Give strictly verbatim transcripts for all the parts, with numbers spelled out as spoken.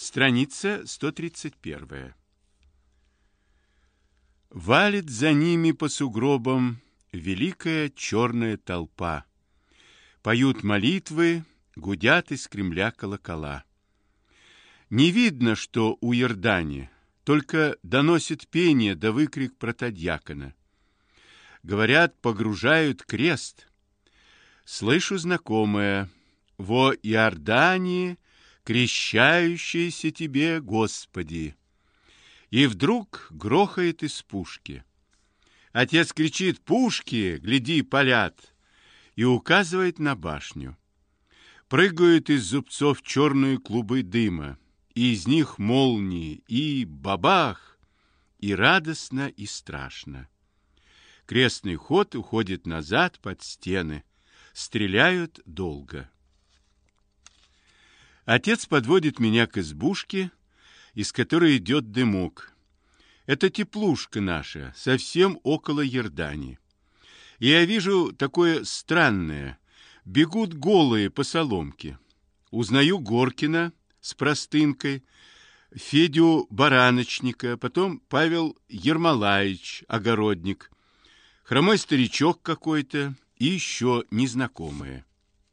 Страница сто тридцать первая. Валит за ними по сугробам великая черная толпа. Поют молитвы, гудят из Кремля колокола. Не видно, что у Иордани, только доносит пение да выкрик протодьякона. Говорят, погружают крест. Слышу знакомое: во Иордании, крещающийся тебе, Господи. И вдруг грохает из пушки. Отец кричит: пушки, гляди, палят, и указывает на башню. Прыгают из зубцов черные клубы дыма, и из них молнии, и бабах, и радостно, и страшно. Крестный ход уходит назад под стены. Стреляют долго. Отец подводит меня к избушке, из которой идет дымок. Это теплушка наша, совсем около Иордани. И я вижу такое странное. Бегут голые по соломке. Узнаю Горкина с простынкой, Федю Бараночника, потом Павел Ермолаевич, огородник, хромой старичок какой-то и еще незнакомые.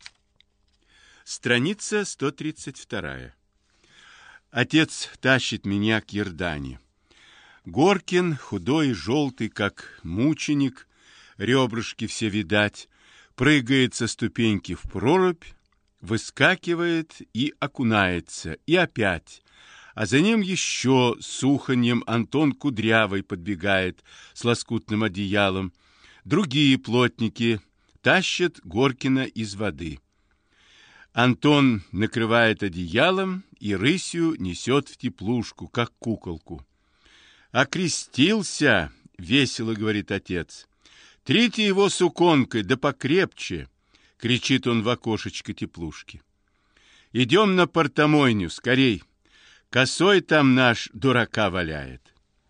Страница сто тридцать вторая. Отец тащит меня к Иордани. Горкин, худой и желтый, как мученик, ребрышки все видать, прыгает со ступеньки в прорубь, выскакивает и окунается, и опять. А за ним еще с уханьем Антон Кудрявый подбегает с лоскутным одеялом. Другие плотники тащат Горкина из воды. Антон накрывает одеялом и рысью несет в теплушку, как куколку. «Окрестился!» — весело говорит отец. «Трите его суконкой, да покрепче!» — кричит он в окошечко теплушки. «Идем на портомойню, скорей! Косой там наш дурака валяет!»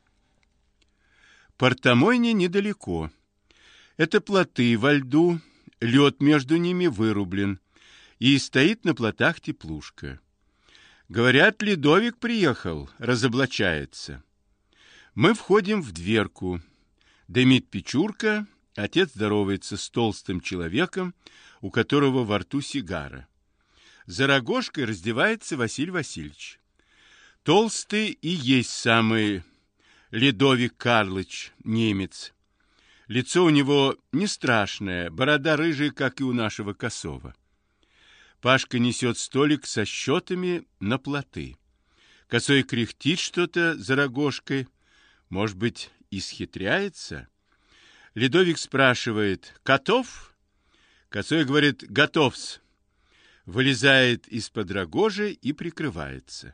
Портомойня недалеко. Это плоты во льду, лед между ними вырублен, и стоит на плотах теплушка. Говорят, Ледовик приехал, разоблачается. Мы входим в дверку. Дымит печурка, отец здоровается с толстым человеком, у которого во рту сигара. За рогожкой раздевается Василий Васильевич. Толстый и есть самый Ледовик Карлыч, немец. Лицо у него не страшное, борода рыжая, как и у нашего Косова. Пашка несет столик со счетами на плоты. Косой кряхтит что-то за рогожкой. Может быть, исхитряется? Ледовик спрашивает: «Готов?» Косой говорит: «Готов-с». Вылезает из-под рогожи и прикрывается.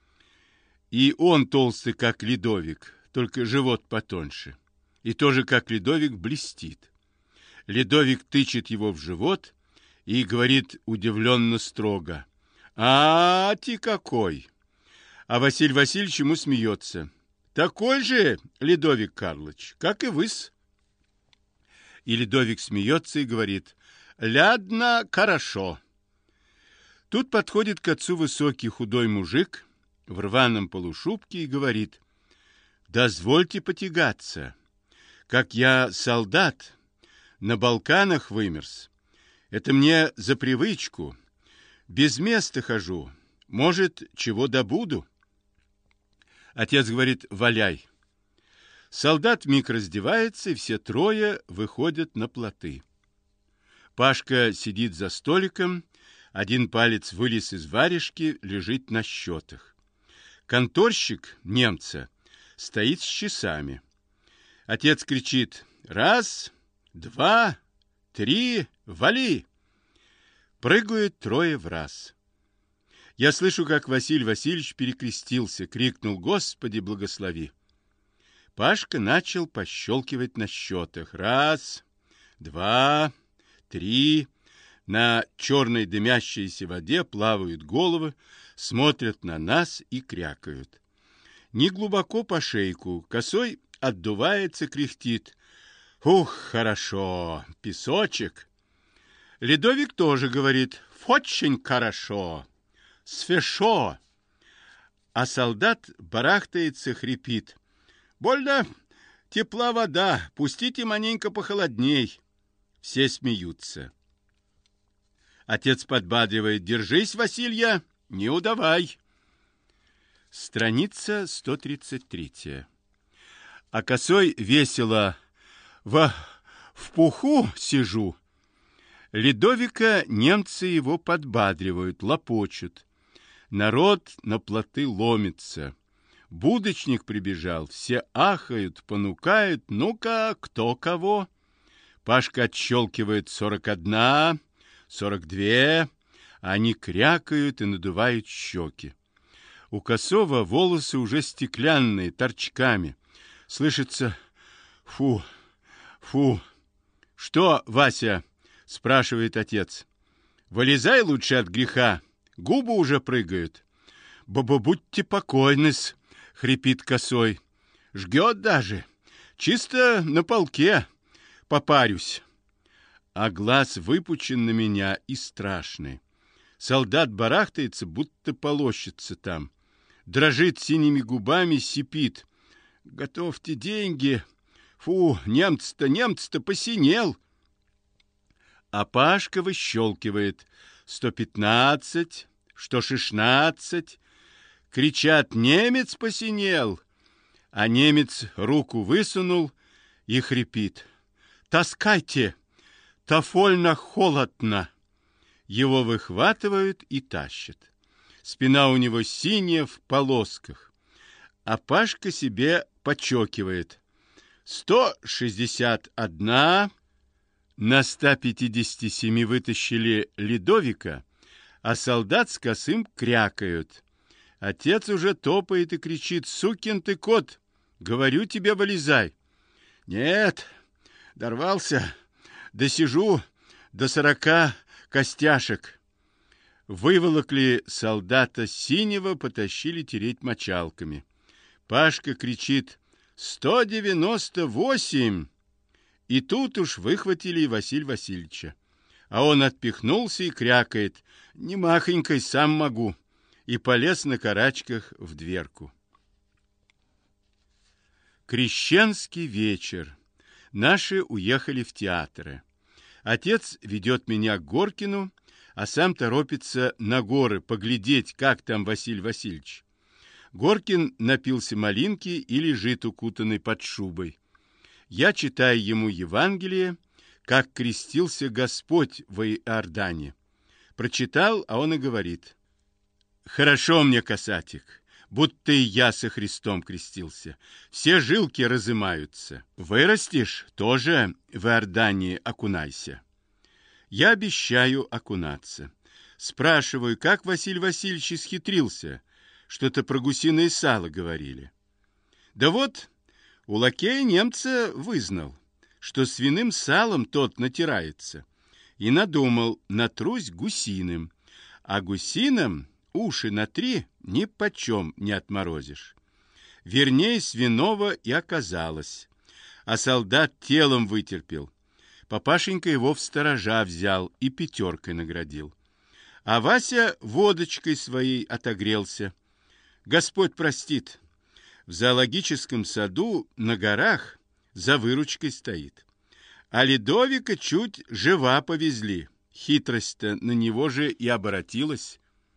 И он толстый, как Ледовик, только живот потоньше. И тоже, как Ледовик, блестит. Ледовик тычет его в живот и говорит удивленно строго: «А, ты какой!» А Василий Васильевич ему смеется: «Такой же, Ледовик Карлыч, как и вы-с». И Ледовик смеется и говорит: «Лядно, хорошо». Тут подходит к отцу высокий худой мужик в рваном полушубке и говорит: «Дозвольте потягаться. Как я солдат, на Балканах вымерз. Это мне за привычку. Без места хожу. Может, чего добуду?» Отец говорит: «Валяй». Солдат вмиг раздевается, и все трое выходят на плоты. Пашка сидит за столиком, один палец вылез из варежки, лежит на счетах. Конторщик, немца, стоит с часами. Отец кричит: «Раз, два, три, вали!» Прыгают трое в раз. Я слышу, как Василий Васильевич перекрестился, крикнул: «Господи, благослови!» Пашка начал пощелкивать на счетах. Раз, два, три. На черной дымящейся воде плавают головы, смотрят на нас и крякают. Не глубоко по шейку, Косой отдувается, кряхтит: «Ух, хорошо, песочек!» Ледовик тоже говорит: «Очень хорошо, свежо!» А солдат барахтается, хрипит. «Больно тепла вода, пустите маленько похолодней». Все смеются. Отец подбадривает. «Держись, Василья, не удавай». Страница сто тридцать три. А косой весело в, в пуху сижу. Ледовика немцы его подбадривают, лопочут. Народ на плоты ломится. Будочник прибежал, все ахают, понукают. Ну-ка, кто кого? Пашка отщелкивает сорок одна, сорок две. Они крякают и надувают щеки. У косого волосы уже стеклянные, торчками. Слышится «фу, фу». «Что, Вася?» — спрашивает отец. «Вылезай лучше от греха. Губы уже прыгают». «Баба, будьте покойны-с», — хрипит косой. «Жгет даже. Чисто на полке. Попарюсь». А глаз выпучен на меня и страшный. Солдат барахтается, будто полощется там. Дрожит синими губами, сипит. «Готовьте деньги. Фу, немец-то, немец-то посинел». А Пашка выщелкивает. «Сто пятнадцать, что шестнадцать». Кричат: «Немец посинел!» А немец руку высунул и хрипит: «Таскайте! Тафольно холодно!» Его выхватывают и тащат. Спина у него синяя в полосках. А Пашка себе почокивает. «Сто шестьдесят одна». На ста пятидесяти семи вытащили Ледовика, а солдат с косым крякают. Отец уже топает и кричит: «Сукин ты кот! Говорю тебе, вылезай!» «Нет, дорвался, досижу до сорока костяшек». Выволокли солдата синего, потащили тереть мочалками. Пашка кричит: «Сто девяносто восемь!» И тут уж выхватили и Василия Васильевича. А он отпихнулся и крякает: «Не махонькой, сам могу», и полез на карачках в дверку. Крещенский вечер. Наши уехали в театры. Отец ведет меня к Горкину, а сам торопится на горы поглядеть, как там Василий Васильевич. Горкин напился малинки и лежит укутанный под шубой. Я читаю ему Евангелие, как крестился Господь в Иордане. Прочитал, а он и говорит: «Хорошо мне, касатик, будто и я со Христом крестился. Все жилки разымаются. Вырастешь, тоже в Иордании окунайся». Я обещаю окунаться. Спрашиваю, как Василий Васильевич исхитрился. Что-то про гусиное сало говорили. Да вот, у лакея немца вызнал, что свиным салом тот натирается, и надумал: натрусь гусиным, а гусиным уши натри, ни почем не отморозишь. Вернее, свиного и оказалось, а солдат телом вытерпел. Папашенька его в сторожа взял и пятеркой наградил. А Вася водочкой своей отогрелся. Господь простит. В зоологическом саду на горах за выручкой стоит. А Ледовика чуть жива повезли. Хитрость-то на него же и оборотилась.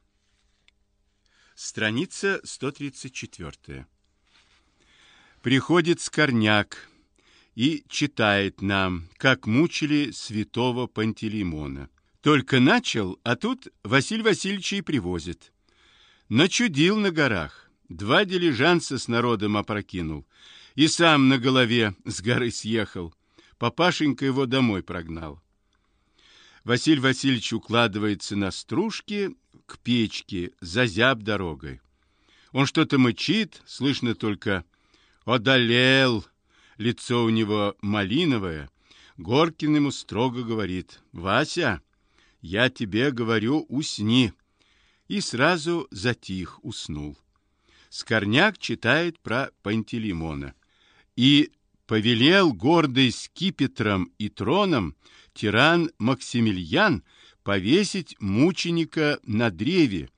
Страница сто тридцать четыре. Приходит Скорняк и читает нам, как мучили святого Пантелеймона. Только начал, а тут Василий Васильевич и привозит. Начудил на горах. Два дилижанса с народом опрокинул. И сам на голове с горы съехал. Папашенька его домой прогнал. Василий Васильевич укладывается на стружки к печке, зазяб дорогой. Он что-то мычит, слышно только «одолел». Лицо у него малиновое. Горкин ему строго говорит: «Вася, я тебе говорю, усни». И сразу затих, уснул. Скорняк читает про Пантелеймона. «И повелел гордый скипетром и троном тиран Максимилиан повесить мученика на древе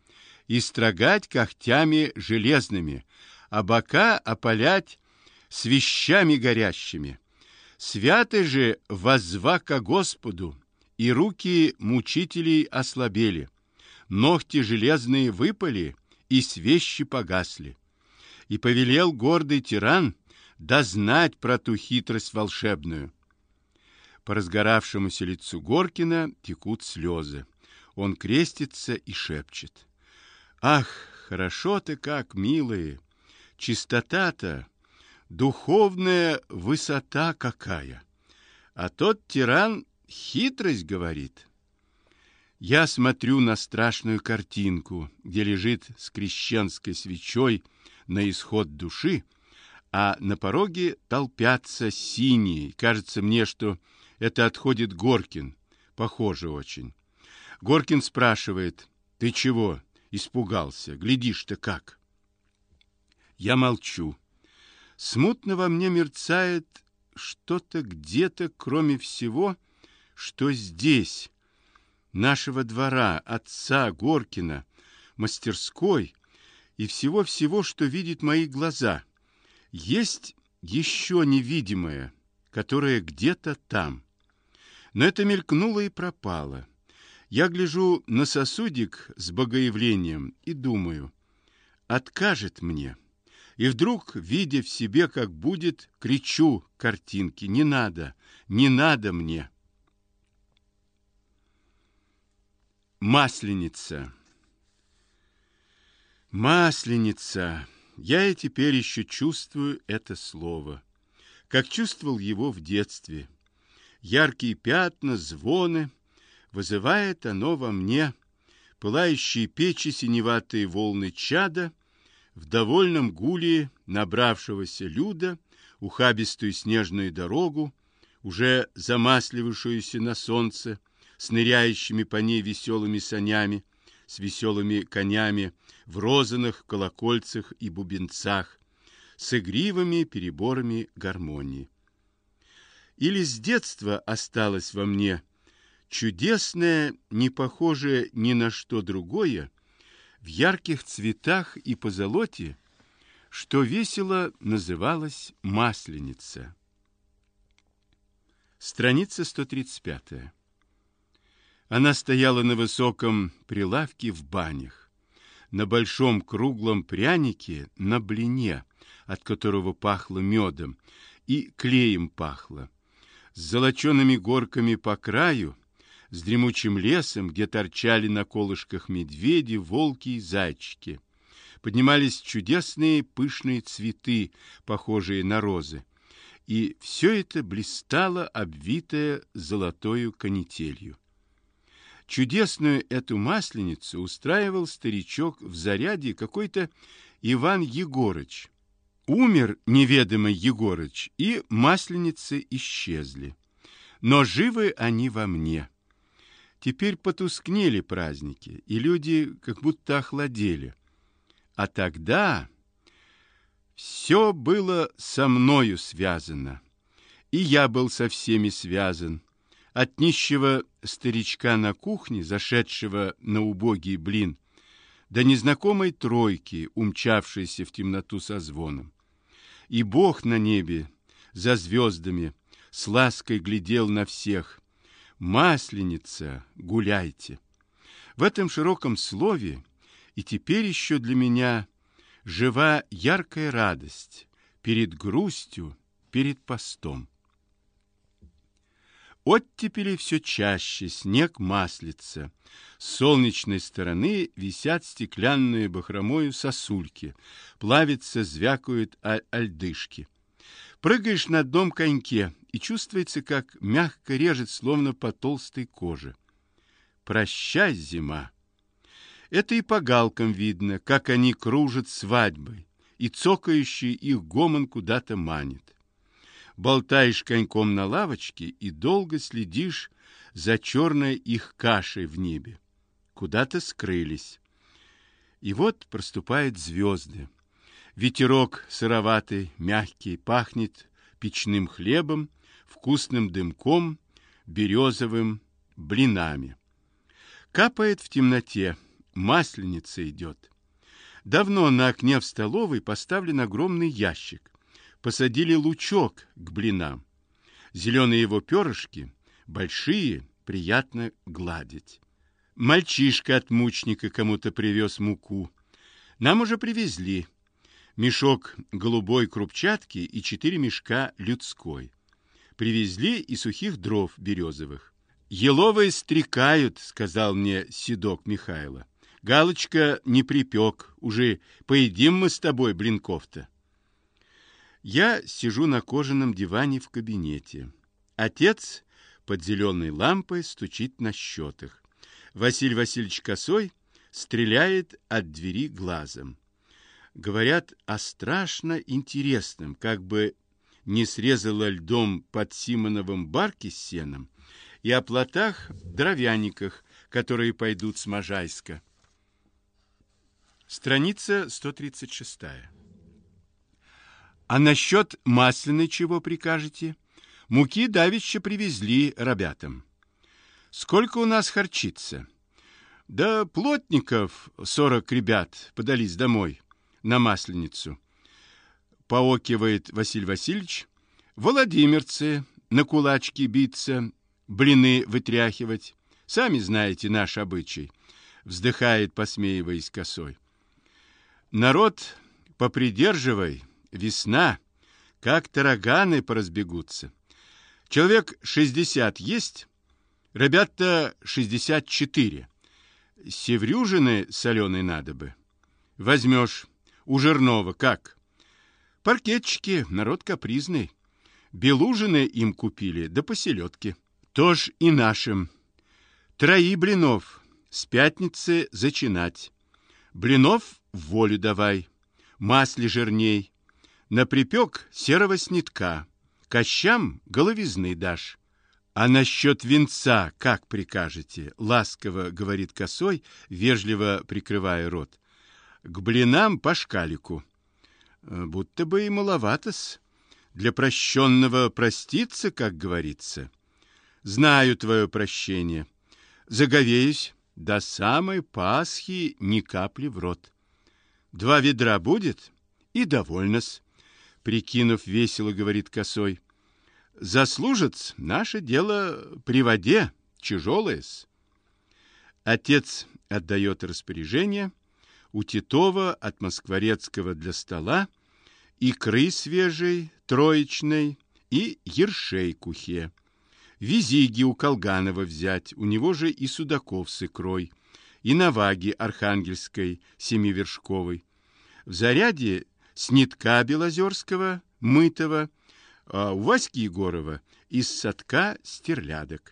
и строгать когтями железными, а бока опалять свещами горящими. Святы же воззва ко Господу, и руки мучителей ослабели, ногти железные выпали, и свещи погасли. И повелел гордый тиран дознать про ту хитрость волшебную. По разгоравшемуся лицу Горкина текут слезы. Он крестится и шепчет: «Ах, хорошо ты как, милые! Чистота-то, духовная высота какая! А тот тиран хитрость говорит». Я смотрю на страшную картинку, где лежит с крещенской свечой на исход души, а на пороге толпятся синие. Кажется мне, что это отходит Горкин. Похоже очень. Горкин спрашивает: «Ты чего испугался? Глядишь-то как?» Я молчу. Смутно во мне мерцает что-то где-то, кроме всего, что здесь, нашего двора, отца Горкина, мастерской и всего-всего, что видят мои глаза. Есть еще невидимое, которое где-то там. Но это мелькнуло и пропало. Я гляжу на сосудик с богоявлением и думаю: откажет мне. И вдруг, видя в себе, как будет, кричу картинке: не надо, не надо мне. Масленица. Масленица. Я и теперь еще чувствую это слово, как чувствовал его в детстве. Яркие пятна, звоны, вызывает оно во мне пылающие печи, синеватые волны чада, в довольном гуле набравшегося люда, ухабистую снежную дорогу, уже замасливавшуюся на солнце, с ныряющими по ней веселыми санями, с веселыми конями в розаных колокольцах и бубенцах, с игривыми переборами гармонии. Или с детства осталось во мне чудесное, не похожее ни на что другое, в ярких цветах и позолоте, что весело называлось масленица. Страница сто тридцать пятая. Она стояла на высоком прилавке в банях, на большом круглом прянике, на блине, от которого пахло медом, и клеем пахло, с золочеными горками по краю, с дремучим лесом, где торчали на колышках медведи, волки и зайчики. Поднимались чудесные пышные цветы, похожие на розы, и все это блистало, обвитое золотою канителью. Чудесную эту масленицу устраивал старичок в Заряде какой-то Иван Егорыч. Умер неведомый Егорыч, и масленицы исчезли. Но живы они во мне. Теперь потускнели праздники, и люди как будто охладели. А тогда все было со мною связано, и я был со всеми связан. От нищего старичка на кухне, зашедшего на убогий блин, до незнакомой тройки, умчавшейся в темноту со звоном. И Бог на небе, за звездами, с лаской глядел на всех: «Масленица, гуляйте». В этом широком слове и теперь еще для меня жива яркая радость перед грустью, перед постом. Оттепели все чаще, снег маслится. С солнечной стороны висят стеклянные бахромою сосульки, плавятся, звякают альдышки. Прыгаешь на одном коньке, и чувствуется, как мягко режет, словно по толстой коже. Прощай, зима. Это и по галкам видно, как они кружат свадьбы, и цокающий их гомон куда-то манит. Болтаешь коньком на лавочке и долго следишь за черной их кашей в небе. Куда-то скрылись. И вот проступают звезды. Ветерок сыроватый, мягкий, пахнет печным хлебом, вкусным дымком, березовым, блинами. Капает в темноте масленица идет. Давно на окне в столовой поставлен огромный ящик. Посадили лучок к блинам. Зеленые его перышки, большие, приятно гладить. Мальчишка от мучника кому-то привез муку. Нам уже привезли. Мешок голубой крупчатки и четыре мешка людской. Привезли и сухих дров березовых. «Еловые стрекают», — сказал мне седок Михайло. «Галочка не припек, уже поедим мы с тобой блинков-то». Я сижу на кожаном диване в кабинете. Отец под зеленой лампой стучит на счетах. Василий Васильевич Косой стреляет от двери глазом. Говорят о страшно интересном, как бы не срезало льдом под Симоновым барки с сеном, и о плотах-дровяниках, которые пойдут с Можайска. Страница сто тридцать шесть. А насчет масляной чего прикажете? Муки давеча привезли ребятам. Сколько у нас харчится? Да плотников сорок ребят подались домой на Масленицу. Поокивает Василий Васильевич. Владимирцы на кулачки биться, блины вытряхивать. Сами знаете наш обычай. Вздыхает, посмеиваясь Косой. Народ попридерживай, весна, как тараганы поразбегутся. Человек шестьдесят есть, ребята шестьдесят четыре. Севрюжины соленой надо бы. Возьмешь у Жирнова как? Паркетчики, народ капризный. Белужины им купили, да по селедке. Тож и нашим. Трои блинов, с пятницы зачинать. Блинов в волю давай, масле жирней. На припек серого снитка, кощам головизны дашь. А насчет венца как прикажете? Ласково говорит Косой, вежливо прикрывая рот. К блинам по шкалику. Будто бы и маловато-с. Для прощенного проститься, как говорится. Знаю твое прощение. Заговеюсь, до самой Пасхи ни капли в рот. Два ведра будет? И довольно-с. Прикинув весело, говорит Косой. Заслужец, наше дело при воде, тяжелое-с. Отец отдает распоряжение. У Титова от Москворецкого для стола икры свежей, троечной и ершей к ухе. Визиги у Колганова взять, у него же и судаков с икрой, и наваги архангельской семивершковой. В заряде снитка белозерского, мытого, а у Васьки Егорова из садка стерлядок.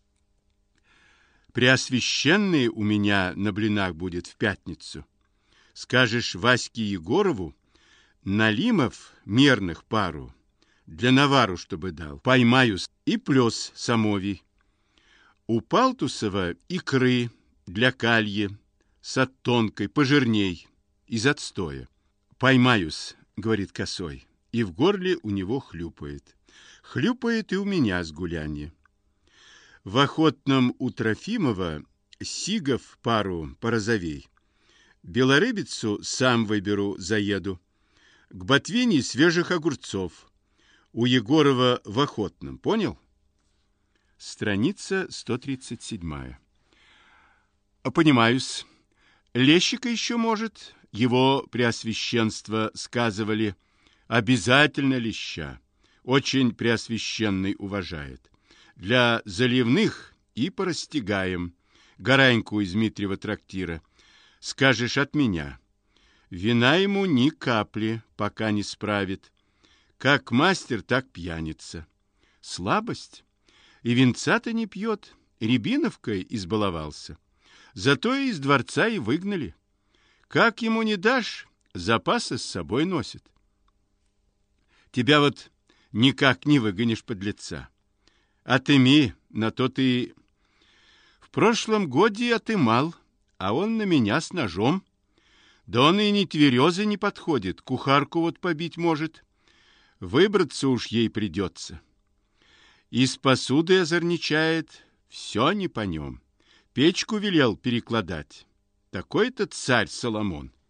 Преосвященный у меня на блинах будет в пятницу. Скажешь Ваське Егорову, налимов мерных пару, для навару, чтобы дал, поймаю и плес самовий. У Палтусова икры для кальи, с оттонкой, пожирней, из отстоя. Поймаюсь, говорит Косой, и в горле у него хлюпает. Хлюпает и у меня с гулянья. В охотном у Трофимова сигов пару порозовей. Белорыбицу сам выберу, заеду. К Ботвине свежих огурцов. У Егорова в охотном, понял? Страница сто тридцать семь. Понимаюсь. Лещика еще может. Его преосвященство сказывали. Обязательно леща. Очень преосвященный уважает. Для заливных и порастягаем. Гараньку из Дмитриева трактира. Скажешь от меня. Вина ему ни капли, пока не справит. Как мастер, так пьяница. Слабость. И винца-то не пьет. Рябиновкой избаловался. Зато и из дворца и выгнали. Как ему не дашь, запасы с собой носит. Тебя вот никак не выгонишь, подлеца. Отыми, на то ты... В прошлом годе отымал, а он на меня с ножом. Да он и не тверезый не подходит, кухарку вот побить может. Выбраться уж ей придется. Из посуды озорничает, все не по нем. Печку велел перекладать. такой-то царь Соломон.